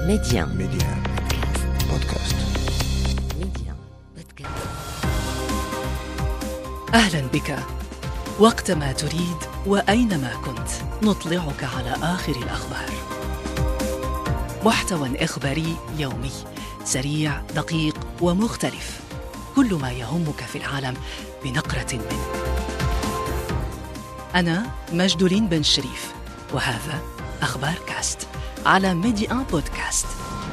Média. بودكاست. Média. Podcast. أهلا بك. وقتما تريد وأينما كنت نطلعك على آخر الأخبار. محتوى إخباري يومي سريع دقيق ومختلف، كل ما يهمك في العالم بنقرة منه. أنا مجدولين بن شريف، وهذا أخبار كاست على ميديا بودكاست.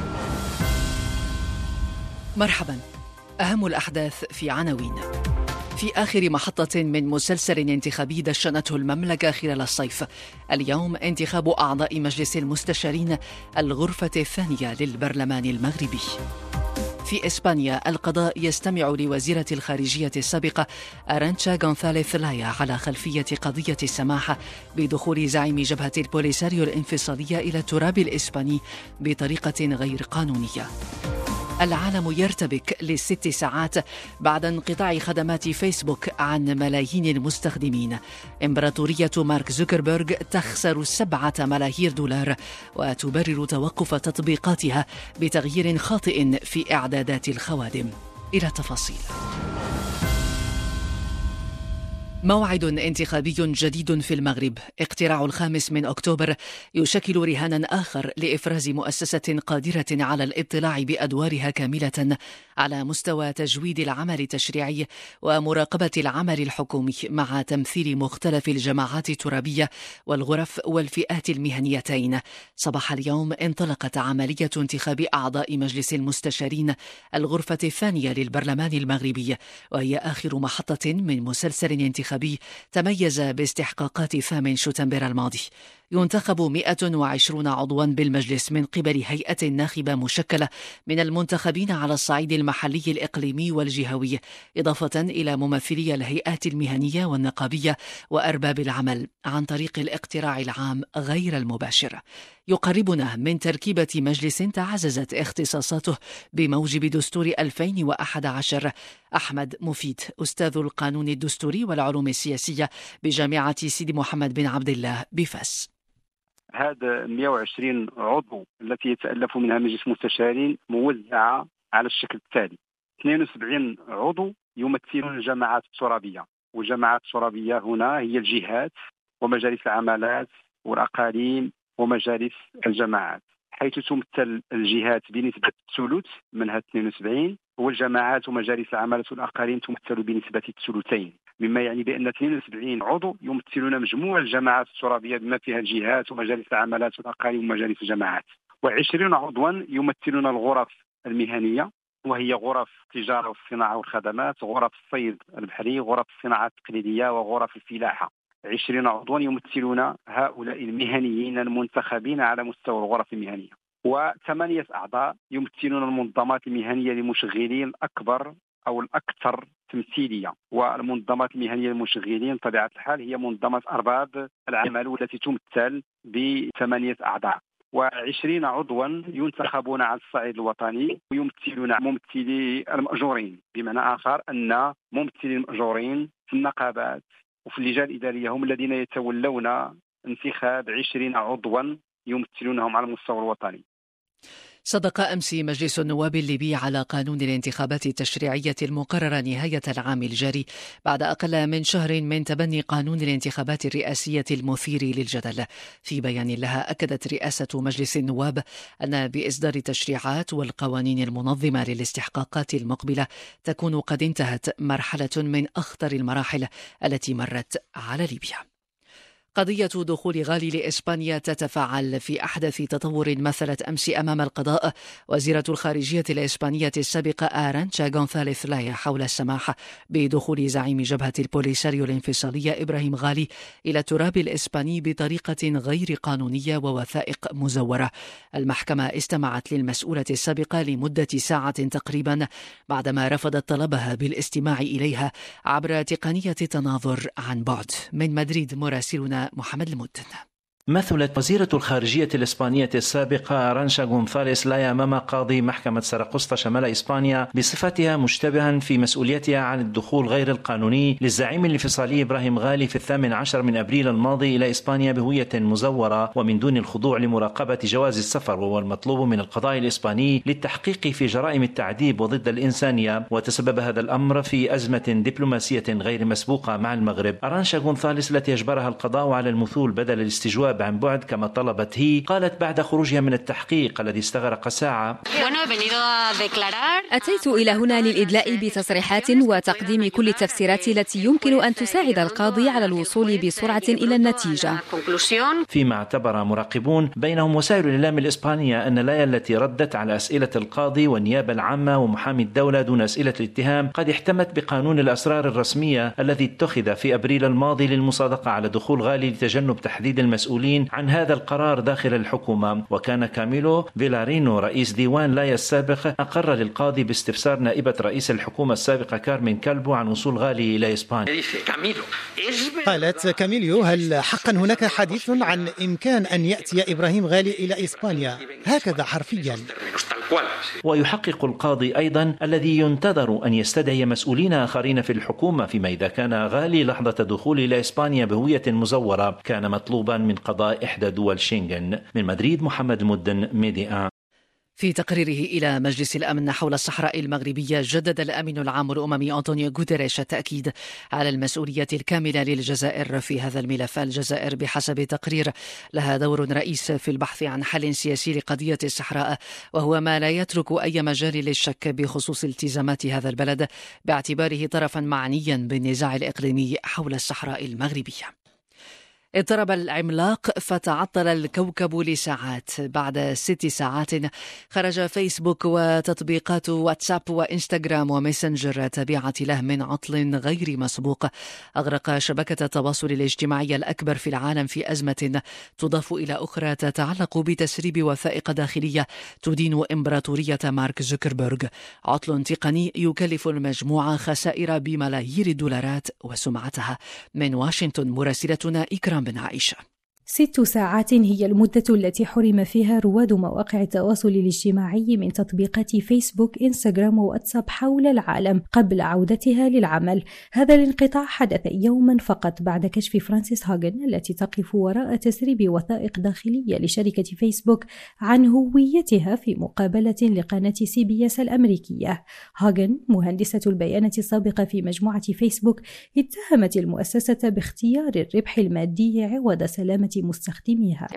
مرحبا. أهم الأحداث في عناوين. في آخر محطة من مسلسل انتخابي دشنته المملكة خلال الصيف، اليوم انتخاب أعضاء مجلس المستشارين الغرفة الثانية للبرلمان المغربي. في إسبانيا القضاء يستمع لوزيرة الخارجية السابقة أرانتشا غونثاليث لايا على خلفية قضية السماح بدخول زعيم جبهة البوليساريو الانفصالية إلى التراب الإسباني بطريقة غير قانونية. العالم يرتبك ل6 ساعات بعد انقطاع خدمات فيسبوك عن ملايين المستخدمين. إمبراطورية مارك زوكربيرغ تخسر 7 ملايير دولار وتبرر توقف تطبيقاتها بتغيير خاطئ في إعدادات الخوادم. إلى التفاصيل. موعد انتخابي جديد في المغرب. اقتراع 5 من أكتوبر يشكل رهانا آخر لإفراز مؤسسة قادرة على الاطلاع بأدوارها كاملة على مستوى تجويد العمل التشريعي ومراقبة العمل الحكومي، مع تمثيل مختلف الجماعات الترابية والغرف والفئات المهنيتين. صباح اليوم انطلقت عملية انتخاب أعضاء مجلس المستشارين الغرفة الثانية للبرلمان المغربي، وهي آخر محطة من مسلسل انتخابي تميز باستحقاقات 8 شتنبر الماضي. ينتخب 120 عضوا بالمجلس من قبل هيئة ناخبة مشكلة من المنتخبين على الصعيد المحلي الإقليمي والجهوي، إضافة إلى ممثلي الهيئات المهنية والنقابية وأرباب العمل عن طريق الاقتراع العام غير المباشر. يقربنا من تركيبة مجلس تعززت اختصاصاته بموجب دستور 2011. أحمد مفيد، أستاذ القانون الدستوري والعلوم السياسية بجامعة سيدي محمد بن عبد الله بفاس. هذا 120 عضو التي يتألف منها مجلس مستشارين موزعة على الشكل التالي: 72 عضو يمثلون الجماعات الترابية، والجماعات الترابية هنا هي الجهات ومجالس العمالات والأقاليم ومجالس الجماعات، حيث تمثل الجهات بنسبة ثلث من هذه 72، والجماعات ومجالس العمالات والأقاليم تمثل بنسبة 2/3، مما يعني بأن 72 عضو يمثلون مجموع الجماعات الترابية بما فيها الجهات ومجالس العمالات والأقاليم ومجالس الجماعات، و20 عضوا يمثلون الغرف المهنية، وهي غرف التجارة والصناعة والخدمات، غرف الصيد البحري، غرف الصناعات التقليدية، وغرف الفلاحة. 20 عضوا يمثلون هؤلاء المهنيين المنتخبين على مستوى الغرف المهنية، و8 أعضاء يمثلون المنظمات المهنية للمشغلين الأكبر أو الأكثر تمثيلية، والمنظمات المهنية للمشغلين طبيعة الحال هي منظمة أرباب العمل والتي تمثل ب8 أعضاء، و20 عضوا ينتخبون على الصعيد الوطني ويمثلون ممثلي المأجورين، بمعنى آخر أن ممثلي المأجورين في النقابات وفي اللجان الإدارية هم الذين يتولون انتخاب 20 عضوا يمثلونهم على المستوى الوطني. صدق أمس مجلس النواب الليبي على قانون الانتخابات التشريعية المقررة نهاية العام الجاري، بعد أقل من شهر من تبني قانون الانتخابات الرئاسية المثير للجدل. في بيان لها أكدت رئاسة مجلس النواب أن بإصدار التشريعات والقوانين المنظمة للاستحقاقات المقبلة تكون قد انتهت مرحلة من أخطر المراحل التي مرت على ليبيا. قضية دخول غالي لإسبانيا تتفاعل في أحدث تطور مثلت أمس أمام القضاء وزيرة الخارجية الإسبانية السابقة أرانتشا غونثاليث لايا حول السماح بدخول زعيم جبهة البوليساريو الانفصالية إبراهيم غالي إلى التراب الإسباني بطريقة غير قانونية ووثائق مزورة. المحكمة استمعت للمسؤولة السابقة لمدة ساعة تقريبا بعدما رفضت طلبها بالاستماع إليها عبر تقنية تناظر عن بعد. من مدريد مراسلنا محمد المدن. مثلت وزيرة الخارجية الإسبانية السابقة أرانشا غونثاليس لايا أمام قاضي محكمة سراقسطة شمال إسبانيا بصفتها مشتبها في مسؤوليتها عن الدخول غير القانوني للزعيم الانفصالي إبراهيم غالي في 18 من أبريل الماضي إلى إسبانيا بهوية مزورة ومن دون الخضوع لمراقبة جواز السفر، وهو المطلوب من القضاء الإسباني للتحقيق في جرائم التعذيب وضد الإنسانية. وتسبب هذا الأمر في أزمة دبلوماسية غير مسبوقة مع المغرب. أرانشا غونثاليس التي أجبرها القضاء على المثول بدل الاستجواب عن بعد كما طلبت هي، قالت بعد خروجها من التحقيق الذي استغرق ساعة: أتيت إلى هنا للإدلاء بتصريحات وتقديم كل التفسيرات التي يمكن أن تساعد القاضي على الوصول بسرعة إلى النتيجة. فيما اعتبر مراقبون بينهم وسائل الإعلام الإسبانية أن لايا التي ردت على أسئلة القاضي والنيابة العامة ومحامي الدولة دون أسئلة الاتهام قد احتمت بقانون الأسرار الرسمية الذي اتخذ في أبريل الماضي للمصادقة على دخول غالي لتجنب تحديد المسؤولين عن هذا القرار داخل الحكومة. وكان كاميلو فيلارينو رئيس ديوان لايا السابق أقر للقاضي باستفسار نائبة رئيس الحكومة السابقة كارمين كالبو عن وصول غالي إلى إسبانيا. قالت كاميليو: هل حقا هناك حديث عن إمكان أن يأتي إبراهيم غالي إلى إسبانيا؟ هكذا حرفيا. ويحقق القاضي أيضا الذي ينتظر أن يستدعي مسؤولين آخرين في الحكومة فيما إذا كان غالي لحظة دخول إلى إسبانيا بهوية مزورة كان مطلوبا من قضاء إحدى دول شنغن. من مدريد محمد المدن، ميديا. في تقريره إلى مجلس الأمن حول الصحراء المغربية، جدد الأمين العام الأممي أنطونيو غوتيريش التأكيد على المسؤولية الكاملة للجزائر في هذا الملف. الجزائر بحسب تقرير لها دور رئيس في البحث عن حل سياسي لقضية الصحراء، وهو ما لا يترك أي مجال للشك بخصوص التزامات هذا البلد باعتباره طرفا معنيا بالنزاع الإقليمي حول الصحراء المغربية. اضطرب العملاق فتعطل الكوكب لساعات. بعد 6 ساعات خرج فيسبوك وتطبيقات واتساب وإنستغرام وميسنجر التابعة له من عطل غير مسبوق أغرق شبكة التواصل الاجتماعي الأكبر في العالم في أزمة تضاف إلى أخرى تتعلق بتسريب وثائق داخلية تدين إمبراطورية مارك زوكربيرغ. عطل تقني يكلف المجموعة خسائر بملايير الدولارات وسمعتها. من واشنطن مراسلتنا إكرام بن عائشة. 6 ساعات هي المدة التي حرم فيها رواد مواقع التواصل الاجتماعي من تطبيقات فيسبوك، إنستغرام وواتساب حول العالم قبل عودتها للعمل. هذا الانقطاع حدث يوما فقط بعد كشف فرانسيس هاغن التي تقف وراء تسريب وثائق داخلية لشركة فيسبوك عن هويتها في مقابلة لقناة CBS الأمريكية. هاغن مهندسة البيانات السابقة في مجموعة فيسبوك اتهمت المؤسسة باختيار الربح المادي عوض سلامة مستخدميها.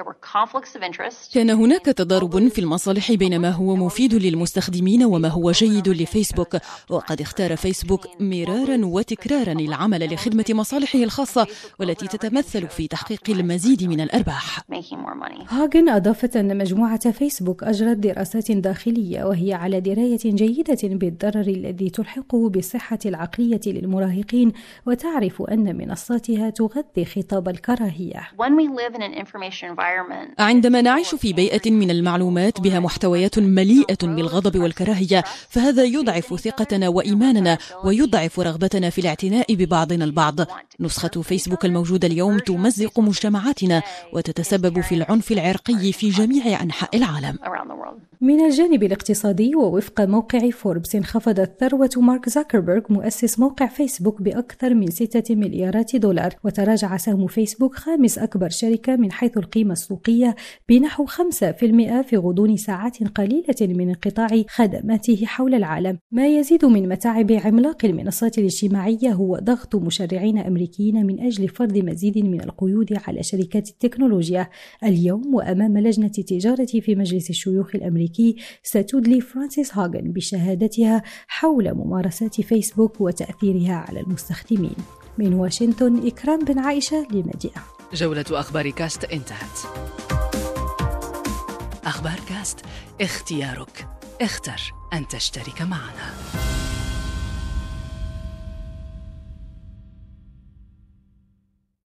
كان هناك تضارب في المصالح بين ما هو مفيد للمستخدمين وما هو جيد لفيسبوك، وقد اختار فيسبوك مرارا وتكرارا العمل لخدمة مصالحه الخاصة والتي تتمثل في تحقيق المزيد من الأرباح. هاغن أضافت أن مجموعة فيسبوك أجرت دراسات داخلية وهي على دراية جيدة بالضرر الذي تلحقه بالصحة العقلية للمراهقين، وتعرف أن منصاتها تغذي خطاب الكراهية. عندما نعيش في بيئة من المعلومات بها محتويات مليئة بالغضب والكراهية، فهذا يضعف ثقتنا وإيماننا ويضعف رغبتنا في الاعتناء ببعضنا البعض. نسخة فيسبوك الموجودة اليوم تمزق مجتمعاتنا وتتسبب في العنف العرقي في جميع أنحاء العالم. من الجانب الاقتصادي، ووفق موقع فوربس، انخفضت ثروة مارك زوكربيرغ مؤسس موقع فيسبوك بأكثر من 6 مليارات دولار، وتراجع سهم فيسبوك 5 أكبر شركة من حيث القيمة السوقية بنحو 5% في غضون ساعات قليلة من انقطاع خدماته حول العالم. ما يزيد من متاعب عملاق المنصات الاجتماعية هو ضغط مشرعين أمريكيين من أجل فرض مزيد من القيود على شركات التكنولوجيا. اليوم وأمام لجنة التجارة في مجلس الشيوخ الأمريكي ستدلي فرانسيس هاغن بشهادتها حول ممارسات فيسبوك وتأثيرها على المستخدمين. من واشنطن، إكرام بن عائشة لميديا. جولة أخبار كاست انتهت. أخبار كاست، اختيارك، اختر أن تشترك معنا.